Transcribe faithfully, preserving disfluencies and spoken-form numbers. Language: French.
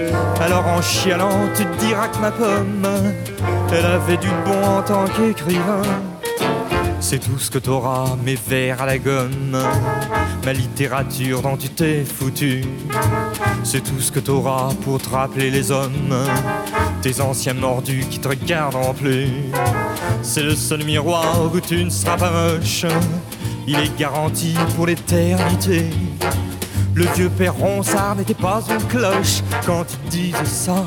Alors en chialant tu te diras que ma pomme, elle avait du bon en tant qu'écrivain. C'est tout ce que t'auras, mes vers à la gomme, ma littérature dont tu t'es foutu. C'est tout ce que t'auras pour te rappeler les hommes, tes anciens mordus qui te regarderont plus. C'est le seul miroir où tu ne seras pas moche, il est garanti pour l'éternité. Le vieux père Ronsard n'était pas une cloche quand il disait ça.